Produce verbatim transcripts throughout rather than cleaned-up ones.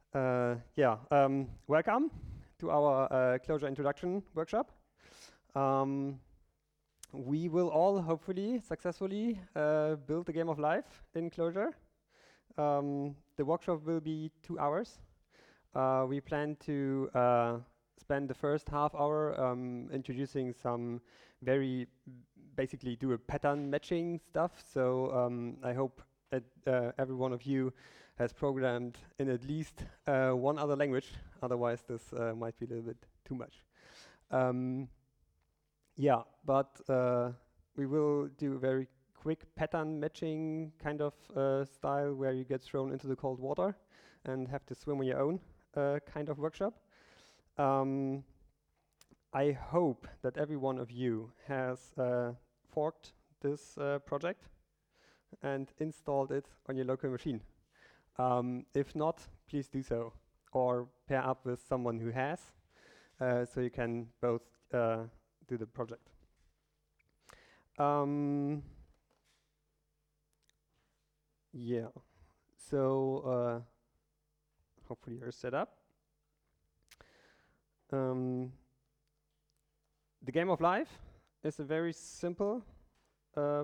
Uh, yeah, um, welcome to our uh, Clojure introduction workshop. Um, we will all hopefully successfully uh, build the game of life in Clojure. Um, the workshop will be two hours. Uh, we plan to uh, spend the first half hour um, introducing some very basically do a pattern matching stuff. So um, I hope that uh, every one of you has programmed in at least uh, one other language. Otherwise, this uh, might be a little bit too much. Um, yeah, but uh, we will do a very quick pattern matching kind of uh, style where you get thrown into the cold water and have to swim on your own uh, kind of workshop. Um, I hope that every one of you has uh, forked this uh, project and installed it on your local machine. Um, if not, please do so, or pair up with someone who has, uh, so you can both uh, do the project. Um, yeah, so uh, hopefully you're set up. Um, the game of life is a very simple uh,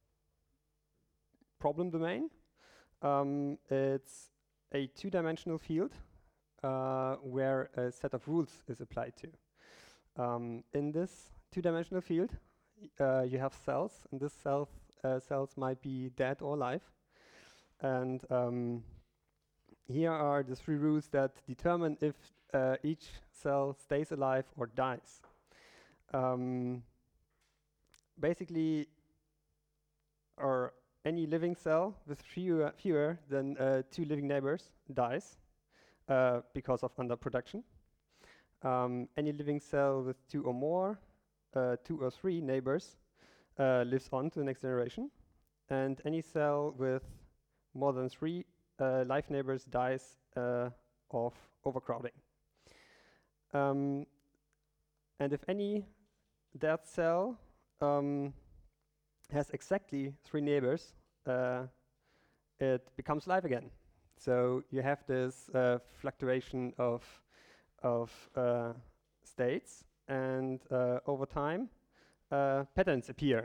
problem domain. Um, it's a two-dimensional field uh, where a set of rules is applied to. Um, in this two-dimensional field, uh, you have cells, and this cell uh, cells might be dead or alive. And um, here are the three rules that determine if uh, each cell stays alive or dies. Um, basically, or any living cell with fewer, fewer than uh, two living neighbors dies uh, because of underproduction. Um, any living cell with two or more, uh, two or three neighbors uh, lives on to the next generation. And any cell with more than three uh, live neighbors dies uh, of overcrowding. Um, and if any dead cell um, has exactly three neighbors, uh, it becomes live again. So you have this uh, fluctuation of, of uh, states, and uh, over time, uh, patterns appear.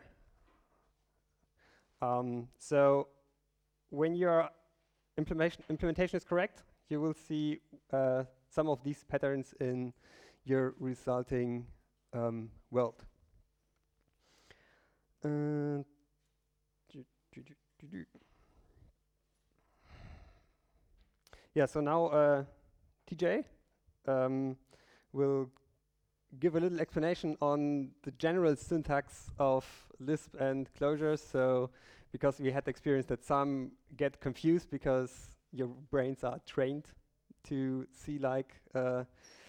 Um, so when your implementation, implementation is correct, you will see uh, some of these patterns in your resulting um, world. Uh, yeah, so now uh, T J um, will give a little explanation on the general syntax of Lisp and Clojure. So, because we had the experience that some get confused because your brains are trained to see like uh,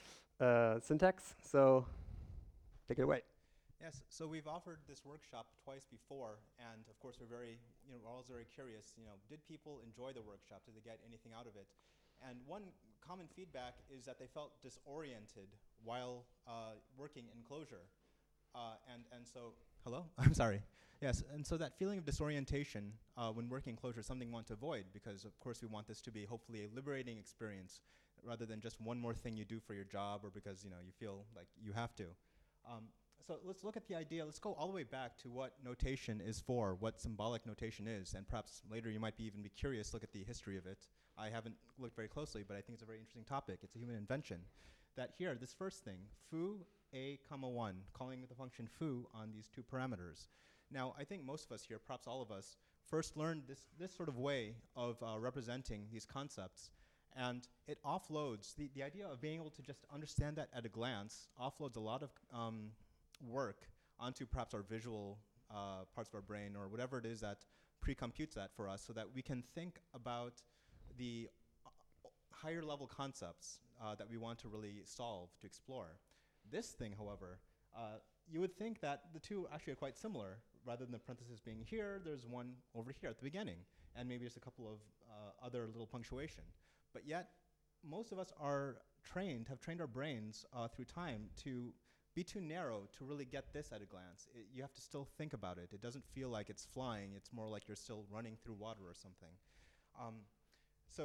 uh, syntax. So, take it away. Yes, so we've offered this workshop twice before, and of course we're very, you know, we're always very curious, you know, did people enjoy the workshop? Did they get anything out of it? And one common feedback is that they felt disoriented while uh, working in Clojure. Uh, and, and so, hello? I'm sorry. Yes, and so that feeling of disorientation uh, when working in Clojure is something we want to avoid, because of course we want this to be hopefully a liberating experience rather than just one more thing you do for your job or because, you know, you feel like you have to. Um, So let's look at the idea. Let's go all the way back to what notation is for, what symbolic notation is, and perhaps later you might be even be curious, look at the history of it. I haven't looked very closely, but I think it's a very interesting topic. It's a human invention. That here, this first thing, foo a comma one, calling the function foo on these two parameters. Now, I think most of us here, perhaps all of us, first learned this, this sort of way of uh, representing these concepts. And it offloads, the, the idea of being able to just understand that at a glance offloads a lot of um, work onto perhaps our visual uh, parts of our brain or whatever it is that pre-computes that for us so that we can think about the uh, higher level concepts uh, that we want to really solve, to explore. This thing, however, uh, you would think that the two actually are quite similar. Rather than the parentheses being here, there's one over here at the beginning, and maybe just a couple of uh, other little punctuation. But yet, most of us are trained, have trained our brains uh, through time to be too narrow to really get this at a glance. It, you have to still think about it. It doesn't feel like it's flying. It's more like you're still running through water or something. Um, so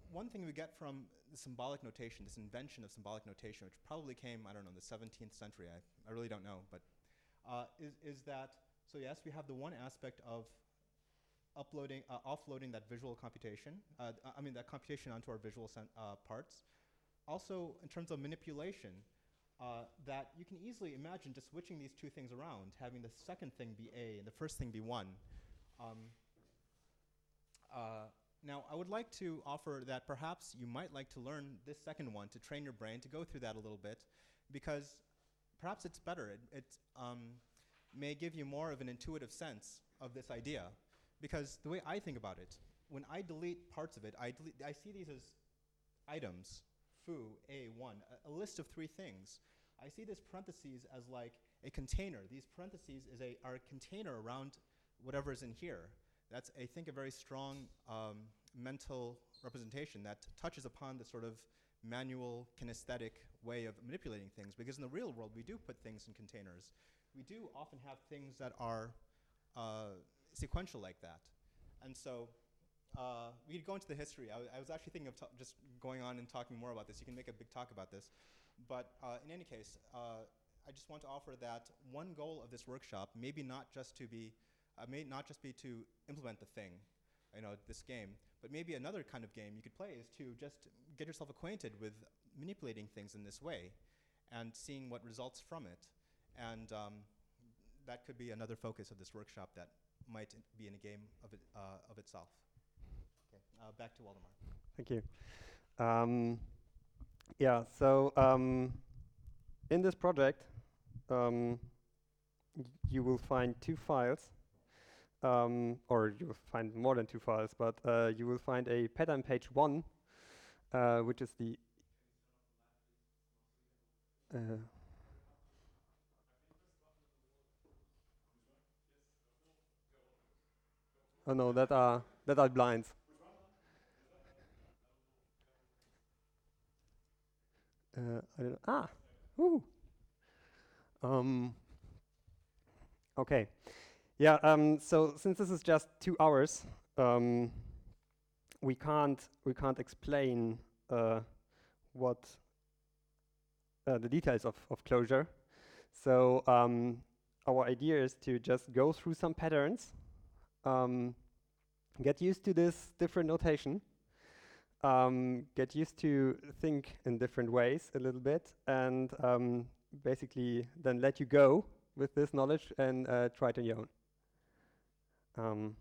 one thing we get from the symbolic notation, this invention of symbolic notation, which probably came, I don't know, in the seventeenth century, I, I really don't know, but uh, is, is that, so yes, we have the one aspect of uploading, uh, offloading that visual computation, uh, I mean that computation onto our visual uh, parts. Also, in terms of manipulation, uh, that you can easily imagine just switching these two things around, having the second thing be A and the first thing be one. Um, uh, now, I would like to offer that perhaps you might like to learn this second one to train your brain to go through that a little bit, because perhaps it's better. It, it um, may give you more of an intuitive sense of this idea, because the way I think about it, when I delete parts of it, I, delete, I see these as items, foo, A, one, a, a list of three things. I see this parentheses as like a container. These parentheses is a, are a container around whatever is in here. That's, I think, a very strong um, mental representation that touches upon the sort of manual, kinesthetic way of manipulating things. Because in the real world, we do put things in containers. We do often have things that are uh, sequential like that. And so uh, we could go into the history. I, I was actually thinking of just going on and talking more about this. You can make a big talk about this. But uh, in any case, uh, I just want to offer that one goal of this workshop, maybe not just to be Uh, may not just be to implement the thing, you know, this game, but maybe another kind of game you could play is to just get yourself acquainted with manipulating things in this way and seeing what results from it. And um, that could be another focus of this workshop that might be in a game of, it, uh, of itself. Okay, uh, back to Waldemar. Thank you. Um, yeah, so um, in this project, um, you will find two files. Um, or you will find more than two files, but uh, you will find a pattern page one, uh, which is the uh, oh no, that are that are blinds. Uh, I don't know. Ah, woo. Um. Okay. Yeah. Um. So since this is just two hours, um, we can't we can't explain uh, what uh, the details of of Clojure. So um, our idea is to just go through some patterns, um, get used to this different notation, um, get used to think in different ways a little bit, and um, basically then let you go with this knowledge and uh, try it on your own. Um,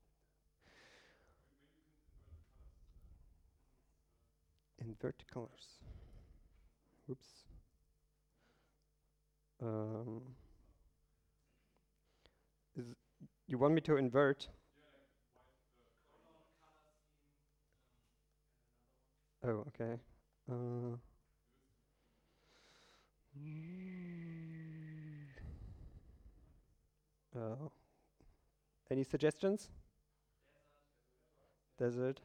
invert the colors. Oops. Um, is you want me to invert? Oh, okay. Uh, uh, any suggestions? Desert.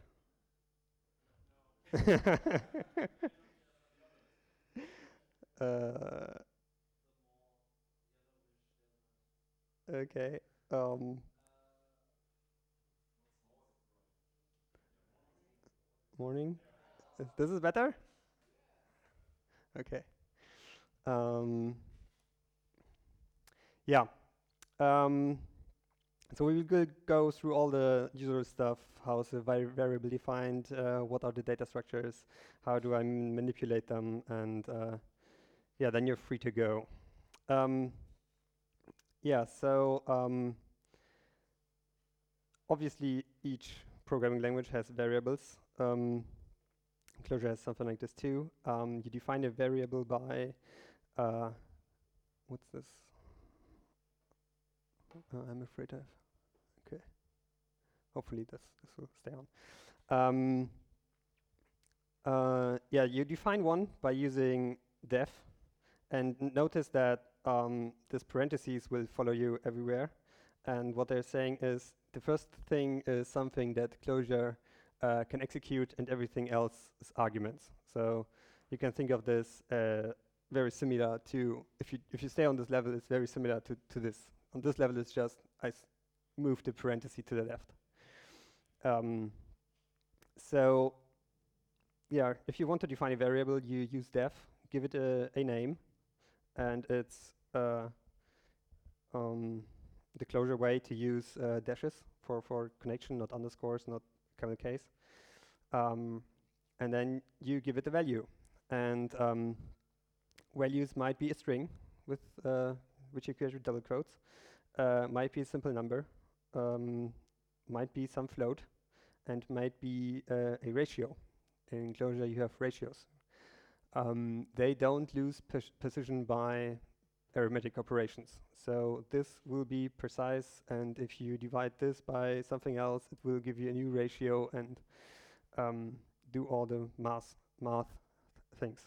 uh, okay. Um, morning. Uh, This is better? Okay. Um, yeah. Um, so we will go, go through all the usual stuff. How is the vari variable defined? Uh, what are the data structures? How do I manipulate them? And uh, yeah, then you're free to go. Um, yeah, so um, obviously each programming language has variables. Um, Clojure has something like this too. Um, you define a variable by, uh, what's this? Uh, I'm afraid I've, okay. Hopefully this, this will stay on. Um, uh, yeah, you define one by using def, and notice that um, this parentheses will follow you everywhere. And what they're saying is the first thing is something that Clojure uh, can execute, and everything else is arguments. So you can think of this uh, very similar to, if you if you stay on this level, it's very similar to, to this. On this level, it's just I s move the parenthesis to the left. Um, so yeah, if you want to define a variable, you use def, give it a, a name, and it's uh, um, the Clojure way to use uh, dashes for, for connection, not underscores, not camel case. Um, and then you give it a value. And um, values might be a string with uh, which you create with double quotes, uh, might be a simple number, um, might be some float, and might be uh, a ratio. In Clojure, you have ratios. Um, they don't lose precision by arithmetic operations. So this will be precise, and if you divide this by something else, it will give you a new ratio and um, do all the math, math things.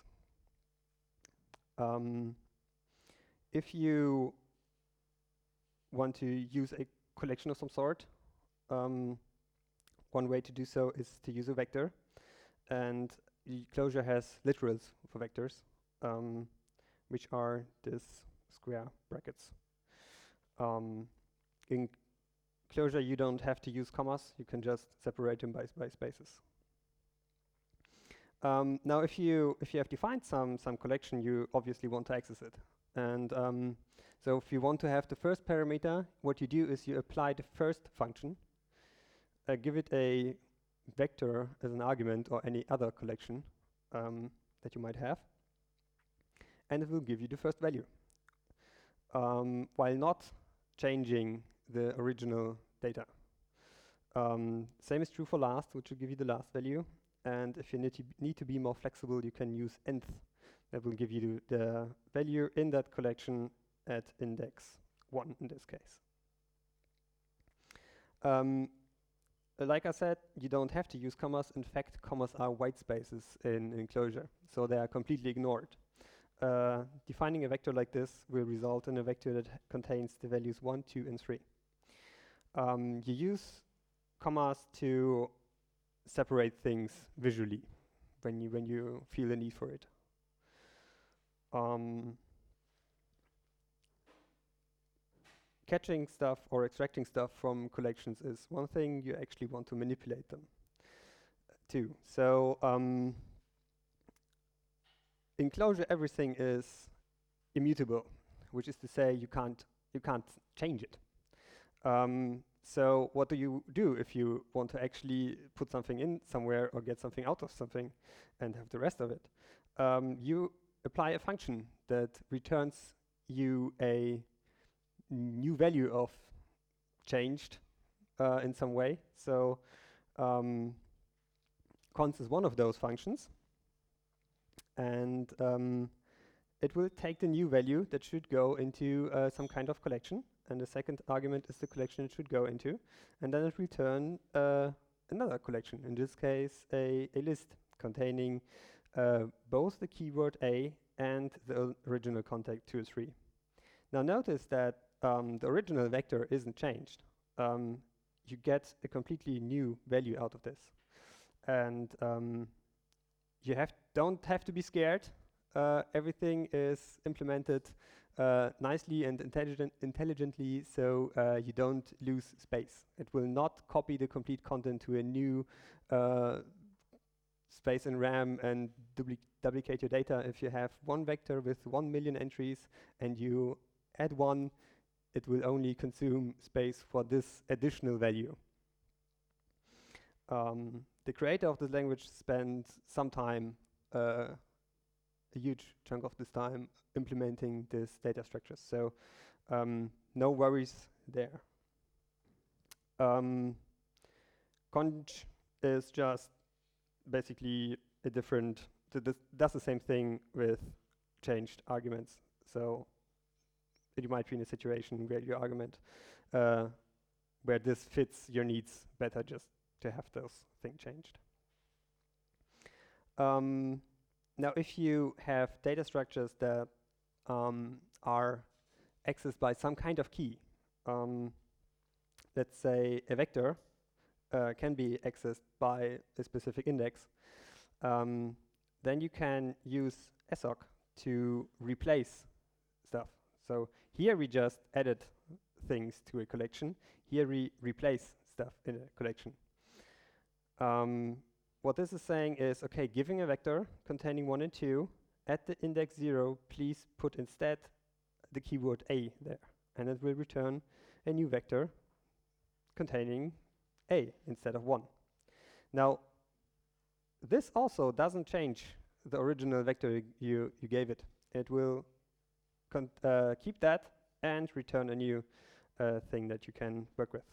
Um, if you want to use a collection of some sort, um, one way to do so is to use a vector. And Clojure has literals for vectors, um, which are this square brackets. Um, in Clojure, you don't have to use commas. You can just separate them by, by spaces. Um, now, if you if you have defined some some collection, you obviously want to access it. And um, so, if you want to have the first parameter, what you do is you apply the first function, uh, give it a vector as an argument or any other collection um, that you might have, and it will give you the first value, um, while not changing the original data. Um, same is true for last, which will give you the last value. And if you need to, need to be more flexible, you can use nth. That will give you the, the value in that collection at index one in this case. Um, like I said, you don't have to use commas. In fact, commas are white spaces in, in Clojure, so they are completely ignored. Uh, defining a vector like this will result in a vector that contains the values one, two, and three. Um, you use commas to separate things visually when you when you feel the need for it. Um, catching stuff or extracting stuff from collections is one thing. You actually want to manipulate them uh, too. So um, in Clojure, everything is immutable, which is to say you can't you can't change it. Um, So what do you do if you want to actually put something in somewhere or get something out of something and have the rest of it? Um, you apply a function that returns you a new value of changed uh, in some way. So um, const is one of those functions. And um, it will take the new value that should go into uh, some kind of collection. And the second argument is the collection it should go into. And then it return uh, another collection, in this case, a, a list containing uh, both the keyword A and the original contact two or three. Now notice that um, the original vector isn't changed. Um, you get a completely new value out of this. And um, you have don't have to be scared. Uh, everything is implemented uh, nicely and intelligent intelligently, so uh, you don't lose space. It will not copy the complete content to a new uh, space in RAM and dupli duplicate your data. If you have one vector with one million entries and you add one, it will only consume space for this additional value. Um, the creator of this language spent some time, uh, a huge chunk of this time, implementing this data structures. So um, no worries there. Um, conj is just basically a different, th does the same thing with changed arguments. So it might be in a situation where your argument, uh, where this fits your needs better, just to have those things changed. Um, now, if you have data structures that um, are accessed by some kind of key, um, let's say a vector uh, can be accessed by a specific index, um, then you can use S O C to replace stuff. So here we just added things to a collection. Here we replace stuff in a collection. Um, what this is saying is, okay, giving a vector containing one and two, at the index zero, please put instead the keyword A there, and it will return a new vector containing A instead of one. Now, this also doesn't change the original vector you, you gave it. It will con uh, keep that and return a new uh, thing that you can work with.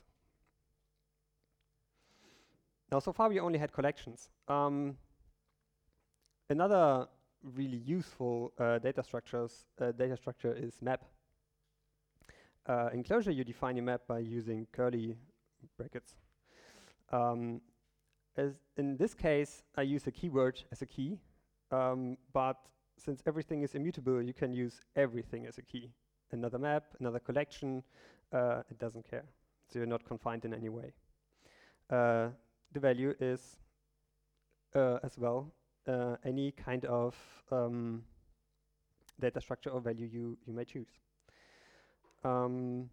Now, so far we only had collections. Um, another really useful uh, data structures uh, data structure is map. Uh, in Clojure, you define your map by using curly brackets. Um, as in this case, I use a keyword as a key, um, but since everything is immutable, you can use everything as a key. Another map, another collection, uh, it doesn't care. So you're not confined in any way. Uh, the value is uh, as well uh, any kind of um, data structure or value you, you may choose. Um,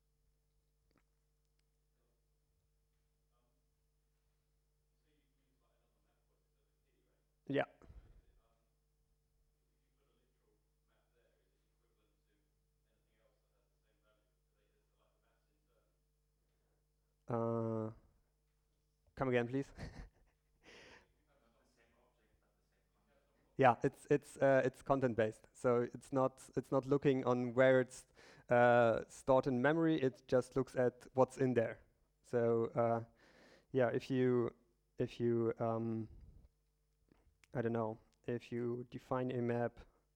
yeah. Uh, come again, please. Yeah, it's it's uh, it's content based, so it's not it's not looking on where it's uh, stored in memory. It just looks at what's in there. So uh, yeah, if you if you um, I don't know, if you define a map.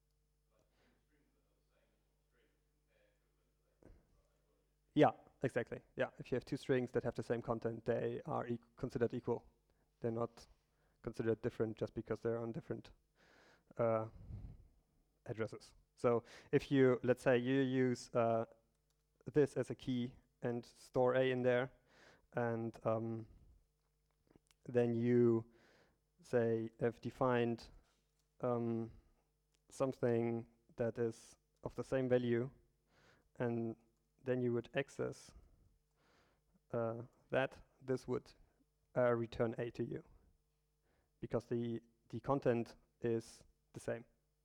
Yeah, exactly. Yeah, if you have two strings that have the same content, they are e considered equal. They're not considered different just because they're on different uh, addresses. So if you, let's say you use uh, this as a key and store A in there, and um, then you say have defined um, something that is of the same value, and then you would access uh, that, this would uh, return A to you, because the, the content is the same.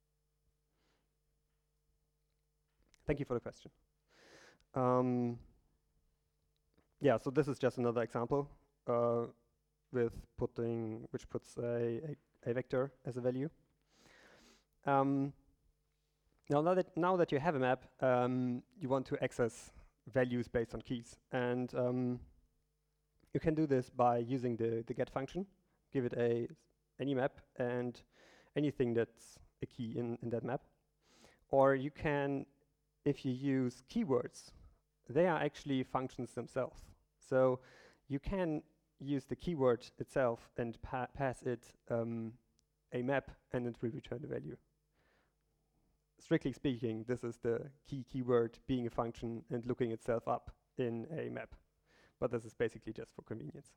Thank you for the question. Um, yeah, so this is just another example uh, with putting, which puts a, a, a vector as a value. Um, now, now that now that you have a map, um, you want to access values based on keys, and um, you can do this by using the the get function. Give it a any map and anything that's a key in in that map, or you can, if you use keywords, they are actually functions themselves. So you can use the keyword itself and pa pass it um, a map, and it will return the value. Strictly speaking, this is the key keyword being a function and looking itself up in a map. But this is basically just for convenience.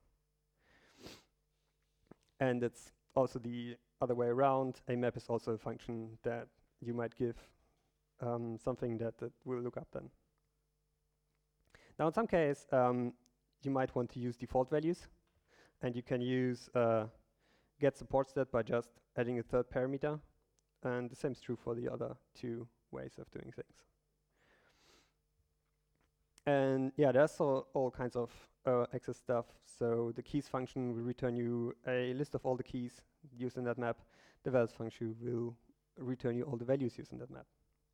And it's also the other way around. A map is also a function that you might give um, something that it will look up then. Now, in some case, um, you might want to use default values, and you can use uh, get supports that by just adding a third parameter, and the same is true for the other two ways of doing things. And yeah, there's all, all kinds of uh, access stuff. So the keys function will return you a list of all the keys used in that map. The values function will return you all the values used in that map.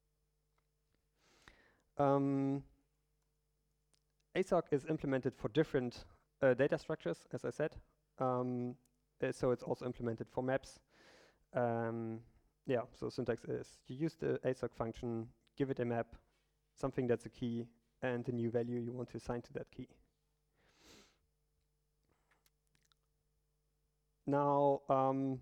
Um, A S O C is implemented for different uh, data structures, as I said. Um, uh, so it's also implemented for maps. Um, yeah, so syntax is you use the A S O C function, give it a map, something that's a key, and the new value you want to assign to that key. Now, um,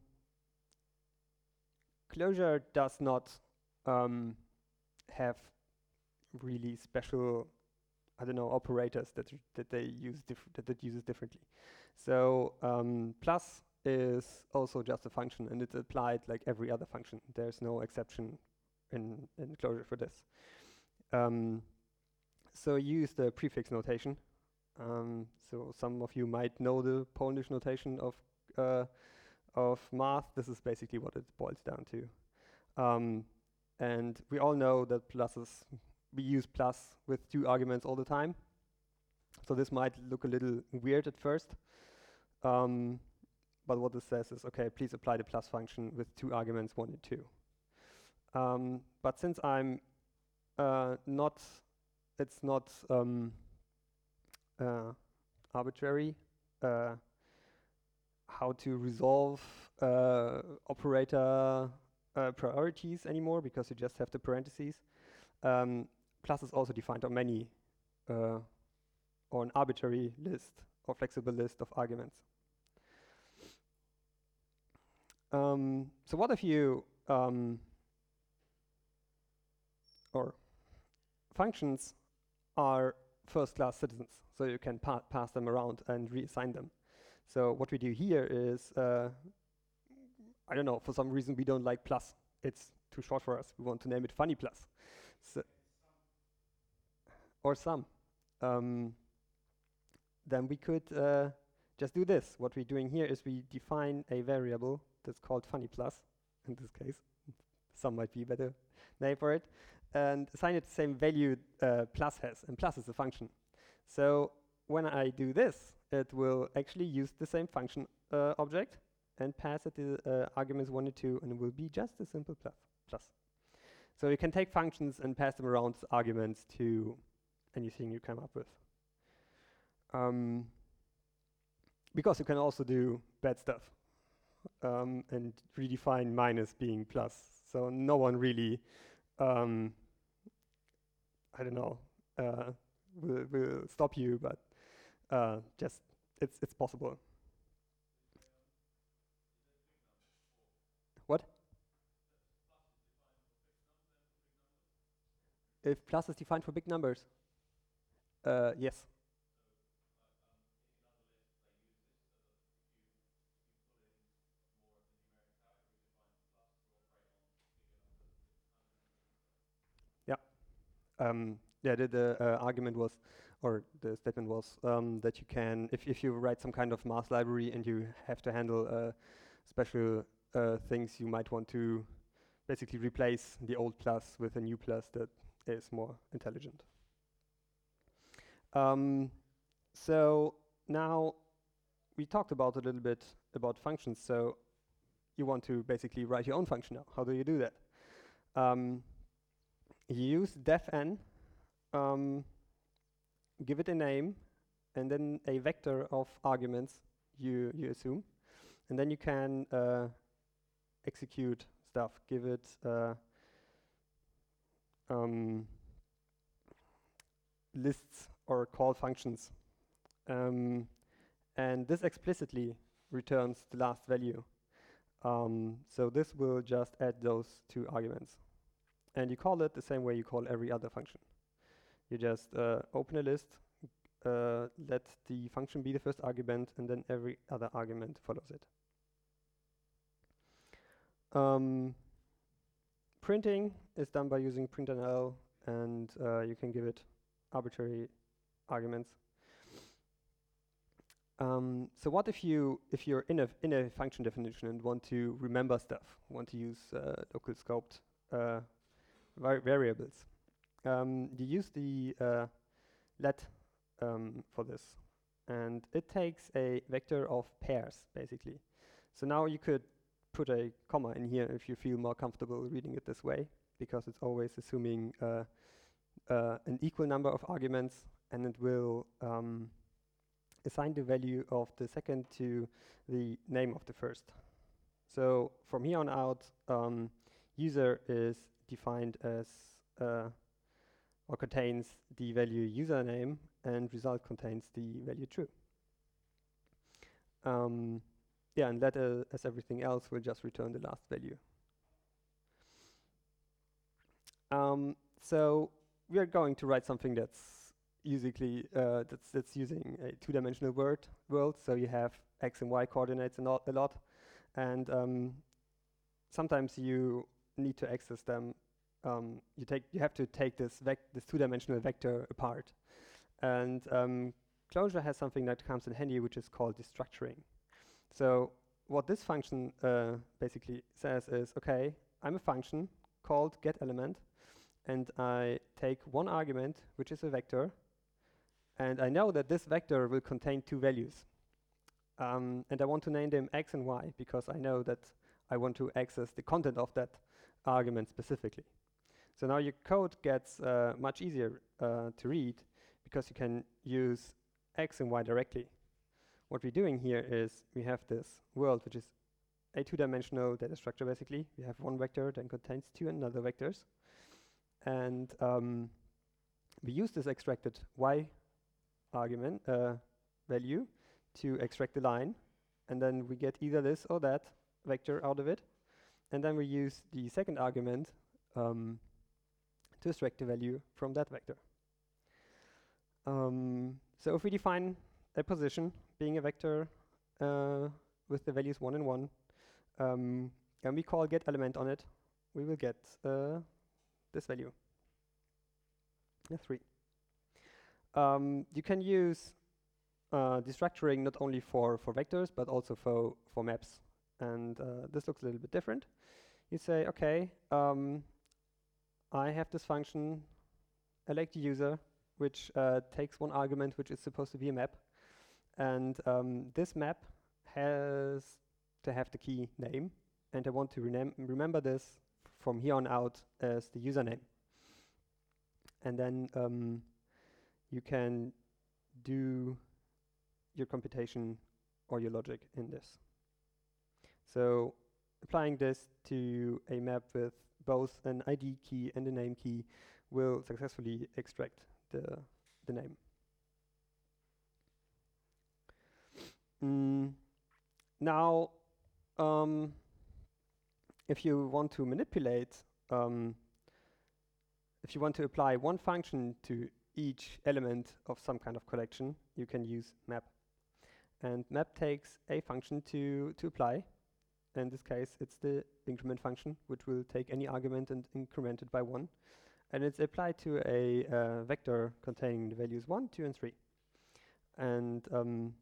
Clojure does not um, have really special, I don't know, operators that that they use that it uses differently. So um, plus is also just a function, and it's applied like every other function. There's no exception in in Clojure for this. Um, so use the prefix notation. Um, so some of you might know the Polish notation of uh, of math, this is basically what it boils down to. Um, and we all know that pluses, we use plus with two arguments all the time. So this might look a little weird at first. Um, but what this says is, okay, please apply the plus function with two arguments, one and two. Um, but since I'm uh, not, it's not um, uh, arbitrary, uh, how to resolve uh, operator uh, priorities anymore, because you just have the parentheses. Um, plus is also defined on many, uh, or an arbitrary list or flexible list of arguments. Um, so what if you, um, or functions are first-class citizens, so you can pa pass them around and reassign them. So what we do here is, uh, I don't know, for some reason we don't like plus. It's too short for us. We want to name it funny plus. So or sum. Um, then we could uh, just do this. What we're doing here is we define a variable that's called funny plus, in this case. Sum might be a better name for it. And assign it the same value uh, plus has. And plus is a function. So when I do this, it will actually use the same function uh, object and pass it the uh, arguments one and two, and it will be just a simple plus. plus. So you can take functions and pass them around as arguments to anything you come up with. Um, because you can also do bad stuff um, and redefine minus being plus. So no one really, um, I don't know, uh, will, will stop you, but uh, just it's it's possible. What? If plus is defined for big numbers? Uh, yes. Yeah. Um, yeah, the, the uh, argument was, or the statement was, um, that you can, if, if you write some kind of math library and you have to handle uh, special uh, things, you might want to basically replace the old plus with a new plus that is more intelligent. Um, so now we talked about a little bit about functions. So you want to basically write your own function now. How do you do that? Um, you use defn, um, give it a name, and then a vector of arguments you, you assume. And then you can uh, execute stuff, give it uh, um, lists or call functions. Um, and this explicitly returns the last value. Um, so this will just add those two arguments. And you call it the same way you call every other function. You just uh, open a list, uh, let the function be the first argument, and then every other argument follows it. Um, printing is done by using println, and uh, you can give it arbitrary arguments. Um, so what if you if you're in a in a function definition and want to remember stuff, want to use uh, local scoped uh, var variables? Um, you use the uh, let um, for this, and it takes a vector of pairs basically. So now you could put a comma in here if you feel more comfortable reading it this way, because it's always assuming uh, uh, an equal number of arguments, and it will um, assign the value of the second to the name of the first. So from here on out, um, user is defined as uh, or contains the value username, and result contains the value true. Um, yeah, and let uh, as everything else will just return the last value. Um, so we are going to write something that's usically uh, that's that's using a two-dimensional word world. So you have x and y coordinates a lot, a lot, and um, sometimes you need to access them. Um, you take you have to take this vec this two-dimensional vector apart, and um, Clojure has something that comes in handy, which is called destructuring. So what this function uh, basically says is, okay, I'm a function called getElement, and I take one argument, which is a vector, and I know that this vector will contain two values. Um, and I want to name them x and y, because I know that I want to access the content of that argument specifically. So now your code gets uh, much easier uh, to read, because you can use x and y directly. What we're doing here is we have this world, which is a two-dimensional data structure, basically. We have one vector that contains two another vectors. And um, we use this extracted y argument uh, value to extract the line. And then we get either this or that vector out of it. And then we use the second argument um, to extract the value from that vector. Um, so if we define a position being a vector uh, with the values one and one, um, and we call getElement on it, we will get uh, this value, yeah, three. Um, you can use uh, destructuring not only for, for vectors, but also for, for maps. And uh, this looks a little bit different. You say, okay, um, I have this function, elect user, which uh, takes one argument, which is supposed to be a map. And um, this map has to have the key name. And I want to remember this from here on out as the username. And then um, you can do your computation or your logic in this. So applying this to a map with both an I D key and a name key will successfully extract the, the name. Mm. Now, um, if you want to manipulate, um, if you want to apply one function to each element of some kind of collection, you can use map. And map takes a function to, to apply. In this case, it's the increment function, which will take any argument and increment it by one. And it's applied to a uh, vector containing the values one, two, and three. And um,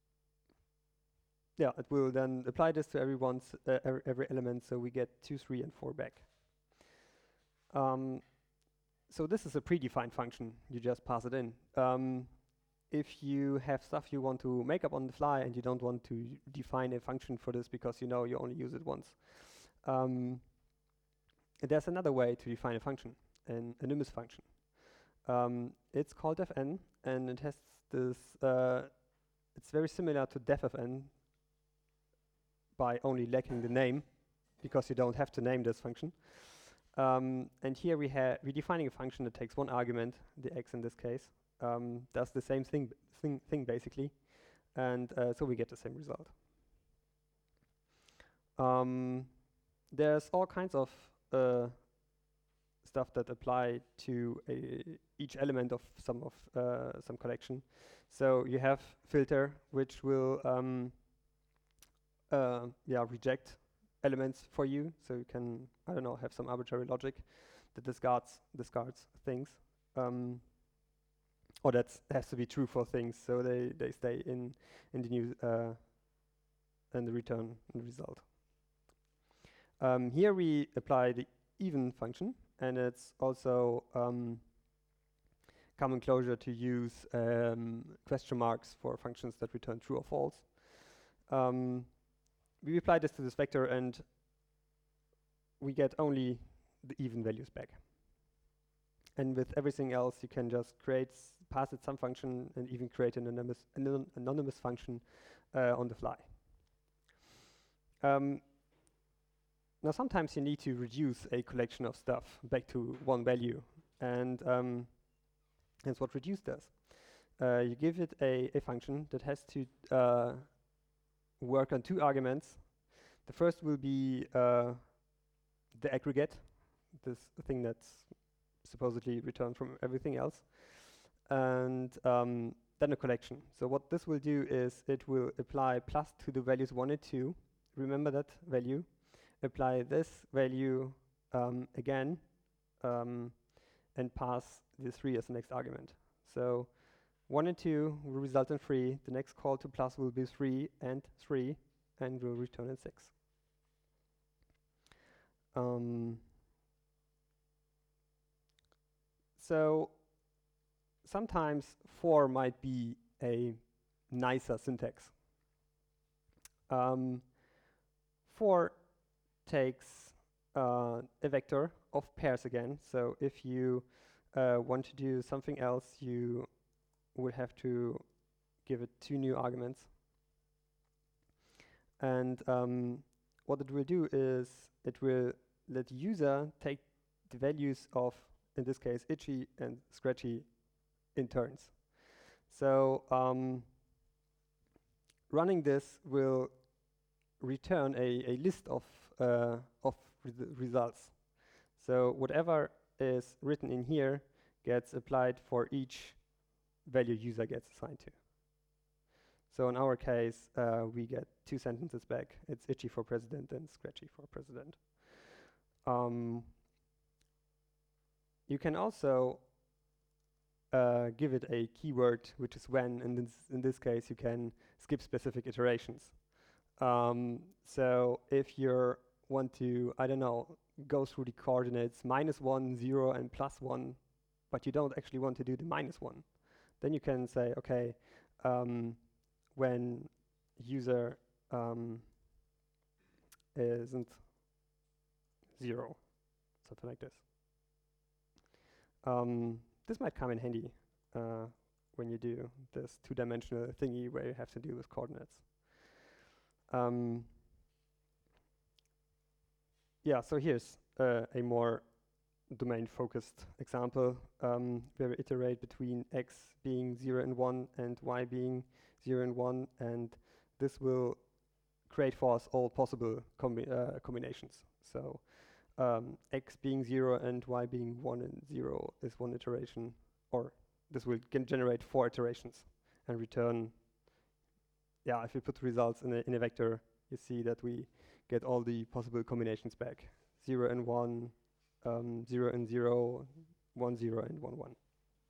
yeah, it will then apply this to everyone's, uh, every, every element, so we get two, three, and four back. Um, so this is a predefined function. You just pass it in. Um, if you have stuff you want to make up on the fly and you don't want to define a function for this because you know you only use it once, um, there's another way to define a function, an anonymous function. Um, it's called defn, and it has this, uh, it's very similar to defn by only lacking the name, because you don't have to name this function. Um, and here we have, we're defining a function that takes one argument, the x in this case, um, does the same thing, thing, thing basically, and uh, so we get the same result. Um, there's all kinds of uh, stuff that apply to a each element of some of uh, some collection. So you have filter, which will um, uh, yeah reject elements for you. So you can, I don't know, have some arbitrary logic that discards discards things. Um, or that has to be true for things, so they they stay in in the new uh, and the return result. Um, here we apply the even function, and it's also um, common closure to use um, question marks for functions that return true or false. Um, we apply this to this vector, and we get only the even values back. And with everything else, you can just create, pass it some function, and even create an anonymous, anon anonymous function uh, on the fly. Um, now, sometimes you need to reduce a collection of stuff back to one value, and um, that's what reduce does. Uh, you give it a, a function that has to uh, work on two arguments. The first will be uh, the aggregate, this thing that's supposedly returned from everything else, and um, then a collection. So what this will do is it will apply plus to the values one and two. Remember that value. Apply this value um, again, um, and pass the three as the next argument. So one and two will result in three. The next call to plus will be three and three, and will return in six. Um, so sometimes for might be a nicer syntax. Um, for takes uh, a vector of pairs again. So if you uh, want to do something else, you would have to give it two new arguments. And um, what it will do is it will let the user take the values of, in this case, itchy and scratchy in turns. So um, running this will return a, a list of, uh, of res results. So whatever is written in here gets applied for each value user gets assigned to. So in our case, uh, we get two sentences back. It's itchy for president and scratchy for president. Um, you can also uh, give it a keyword, which is when. And in this, in this case, you can skip specific iterations. Um, so if you want to, I don't know, go through the coordinates minus one, zero, and plus one, but you don't actually want to do the minus one, then you can say, okay, um, when user um, isn't zero, something like this. Um, this might come in handy uh, when you do this two-dimensional thingy where you have to deal with coordinates. Um, yeah, so here's uh, a more domain-focused example um, where we iterate between x being zero and one and y being zero and one, and this will create for us all possible combi uh, combinations. So um, x being zero and y being one and zero is one iteration, or this will can generate four iterations and return. Yeah, if you put the results in a, in a vector, you see that we get all the possible combinations back. Zero and one, um, zero and zero, one, zero and one, one.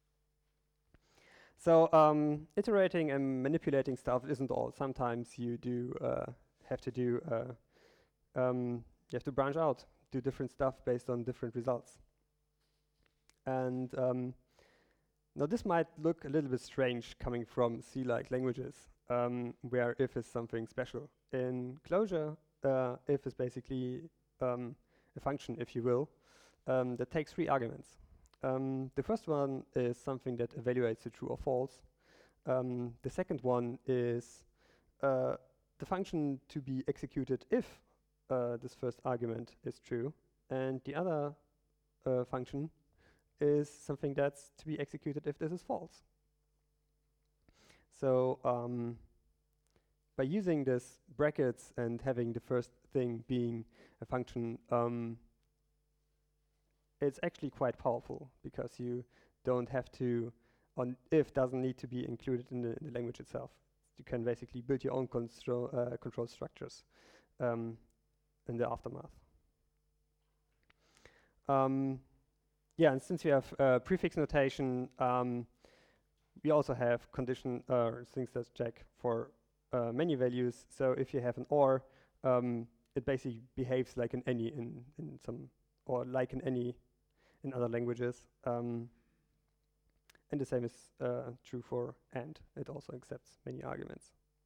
So um, iterating and manipulating stuff isn't all. Sometimes you do uh, have to do, uh, um, you have to branch out, do different stuff based on different results. And um, now this might look a little bit strange coming from C-like languages, um, where if is something special. In Clojure, uh, if is basically um, a function, if you will, um, that takes three arguments. Um, the first one is something that evaluates the true or false. Um, the second one is uh, the function to be executed if uh, this first argument is true. And the other uh, function is something that's to be executed if this is false. So um, by using this brackets and having the first thing being a function, um, it's actually quite powerful because you don't have to, on if doesn't need to be included in the, in the language itself. You can basically build your own control, uh, control structures um, in the aftermath. Um, yeah, and since we have uh, prefix notation, um, we also have condition uh, things that check for uh, many values. So if you have an or, um, it basically behaves like an any in, in some, or like an any in other languages. Um, and the same is uh, true for and. It also accepts many arguments.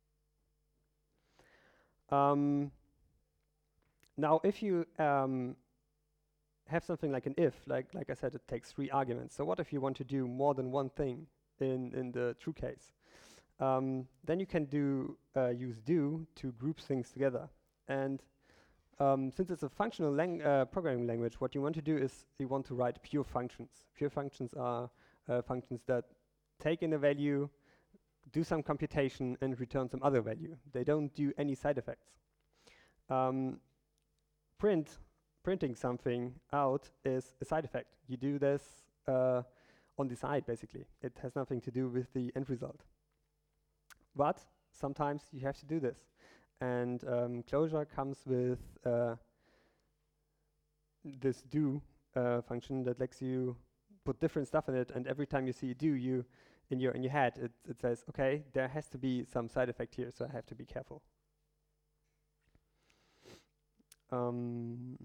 Um, now, if you um, have something like an if, like like I said, it takes three arguments. So what if you want to do more than one thing in in the true case? Um, then you can do uh, use do to group things together. And um, since it's a functional lang uh, programming language, what you want to do is you want to write pure functions. Pure functions are uh, functions that take in a value, do some computation, and return some other value. They don't do any side effects. Um, print, printing something out is a side effect. You do this uh, on the side, basically. It has nothing to do with the end result. But sometimes you have to do this. And um, Clojure comes with uh, this do uh, function that lets you put different stuff in it, and every time you see a do, you in your in your head, it, it says, okay, there has to be some side effect here, so I have to be careful. Um,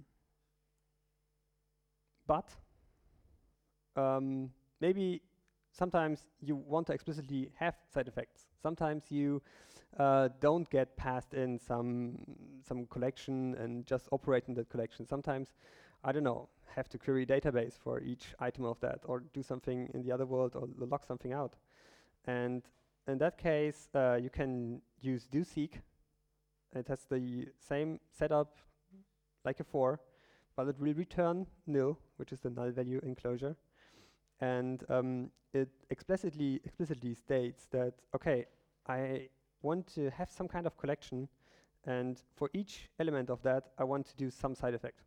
but um, maybe sometimes you want to explicitly have side effects. Sometimes you uh, don't get passed in some some collection and just operate in that collection. Sometimes, I don't know, have to query database for each item of that, or do something in the other world, or log something out. And in that case, uh, you can use doSeek. It has the same setup like a for, but it will return nil, which is the null value enclosure. And um, it explicitly explicitly states that, okay, I want to have some kind of collection, and for each element of that, I want to do some side effect.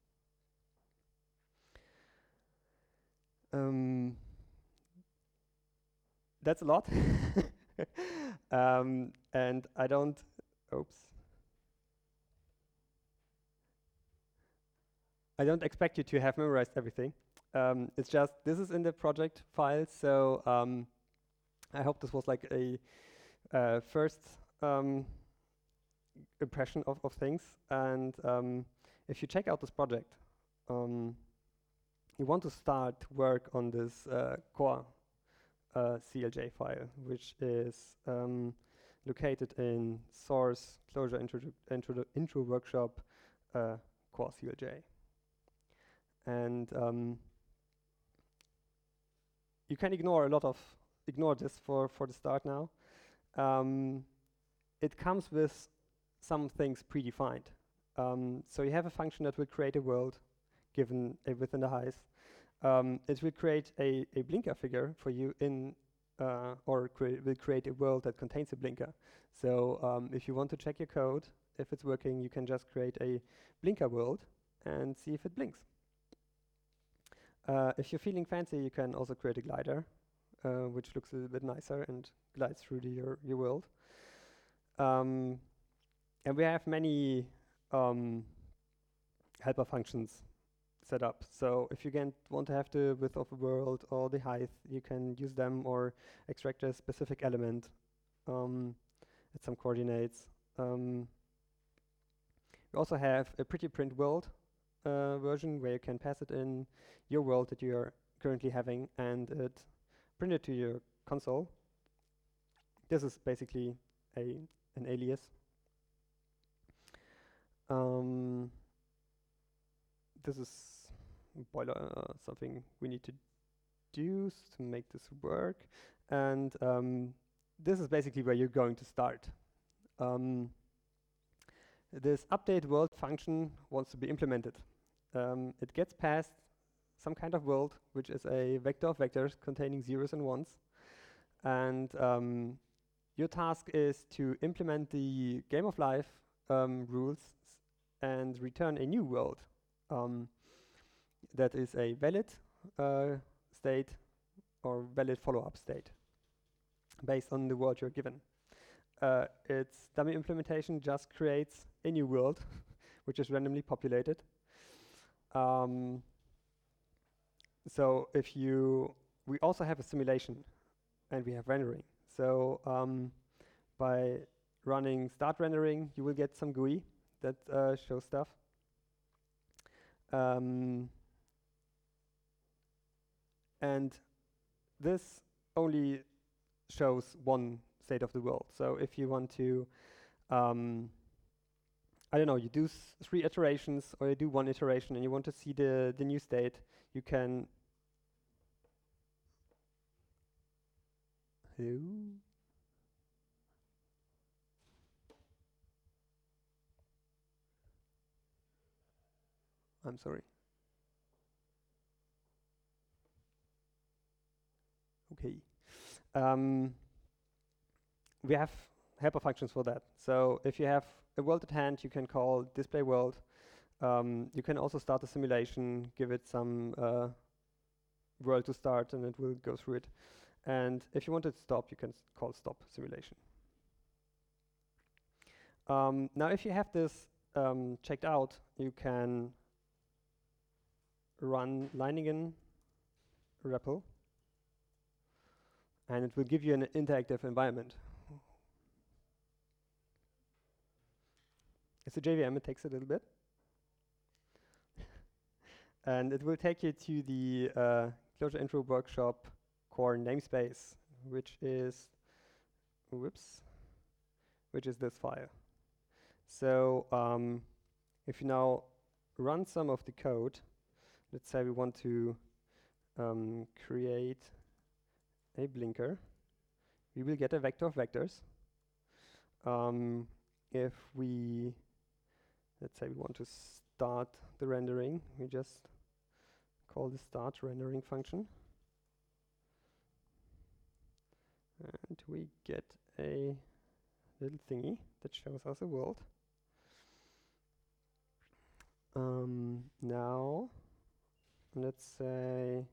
Um, that's a lot. um, and I don't, oops. I don't expect you to have memorized everything. Um, it's just, this is in the project file, so um, I hope this was like a uh, first um, impression of, of things. And um, if you check out this project, um, you want to start work on this uh, core uh, C L J file, which is um, located in source closure intro, intro, intro workshop uh, core C L J. And um, you can ignore a lot of, ignore this for, for the start now. Um, it comes with some things predefined. Um, so you have a function that will create a world given uh, within the highs. Um, it will create a, a blinker figure for you in, uh, or cre will create a world that contains a blinker. So um, if you want to check your code, if it's working, you can just create a blinker world and see if it blinks. Uh, if you're feeling fancy, you can also create a glider, uh, which looks a little bit nicer and glides through the, your, your world. Um, and we have many um, helper functions set up. So if you can want to have the width of a world or the height, you can use them or extract a specific element um, at some coordinates. Um, we also have a pretty print world uh, version where you can pass it in your world that you are currently having, and it print it to your console. This is basically a an alias. Um, this is boiler uh, something we need to do to make this work, and um, this is basically where you're going to start. Um, this update world function wants to be implemented. Um, it gets passed some kind of world, which is a vector of vectors containing zeros and ones, and um, your task is to implement the game of life um, rules and return a new world um, that is a valid uh, state or valid follow-up state based on the world you're given. Uh, its dummy implementation just creates a new world which is randomly populated. Um, so if you, we also have a simulation and we have rendering. So um, by running start rendering, you will get some G U I that uh, shows stuff. Um, and this only shows one state of the world. So if you want to, um, I don't know, you do three iterations or you do one iteration and you want to see the, the new state, you can Hello? I'm sorry. Okay. Um, we have helper functions for that. So if you have a world at hand, you can call display world. Um, you can also start a simulation, give it some uh, world to start, and it will go through it. And if you want it to stop, you can call stop simulation. Um, now, if you have this um, checked out, you can run Leiningen R E P L, and it will give you an interactive environment. It's a J V M, it takes a little bit. and it will take you to the uh, Clojure Intro Workshop core namespace, which is, whoops, which is this file. So um, if you now run some of the code, let's say we want to um, create a blinker, we will get a vector of vectors. Um, if we, let's say we want to start the rendering, we just call the start rendering function. And we get a little thingy that shows us a world. Um, now, let's say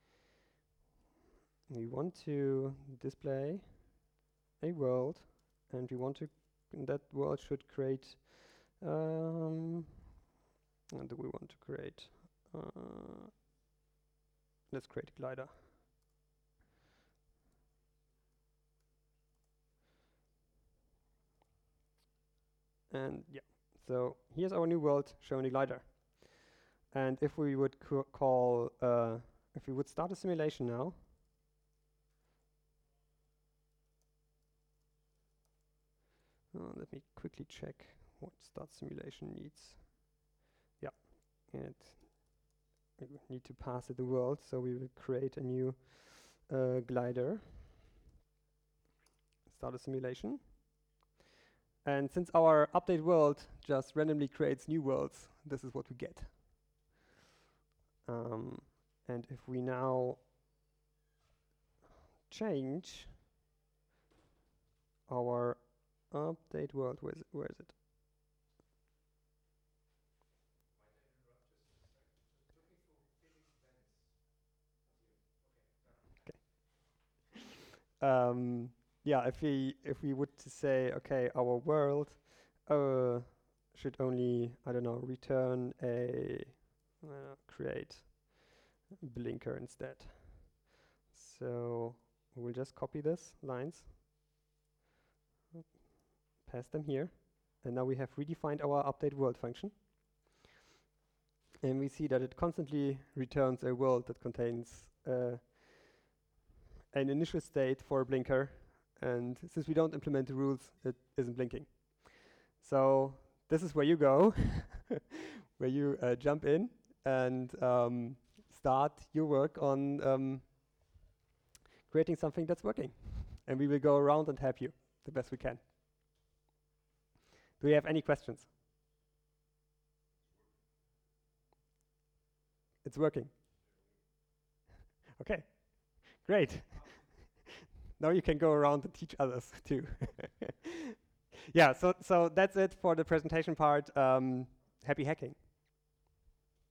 we want to display a world, and we want to, that world should create, um, what do we want to create? Uh, let's create a glider. And yeah, so here's our new world showing a glider. And if we would call, uh, if we would start a simulation now, uh, let me quickly check what start simulation needs. Yeah, and we need to pass it the world, so we will create a new uh, glider. Start a simulation. And since our update world just randomly creates new worlds, this is what we get. Um, and if we now change our update world, where is it? Where is it? Okay. Um, yeah, if we if we would to say, okay, our world uh, should only, I don't know, return a uh, create blinker instead. So we'll just copy this lines, pass them here, and now we have redefined our update world function. And we see that it constantly returns a world that contains uh, an initial state for a blinker, and since we don't implement the rules, it isn't blinking. So this is where you go, where you uh, jump in and um, start your work on um, creating something that's working. And we will go around and help you the best we can. Do you have any questions? It's working. Okay, great. Now you can go around and teach others too. Yeah, so so that's it for the presentation part. Um, happy hacking.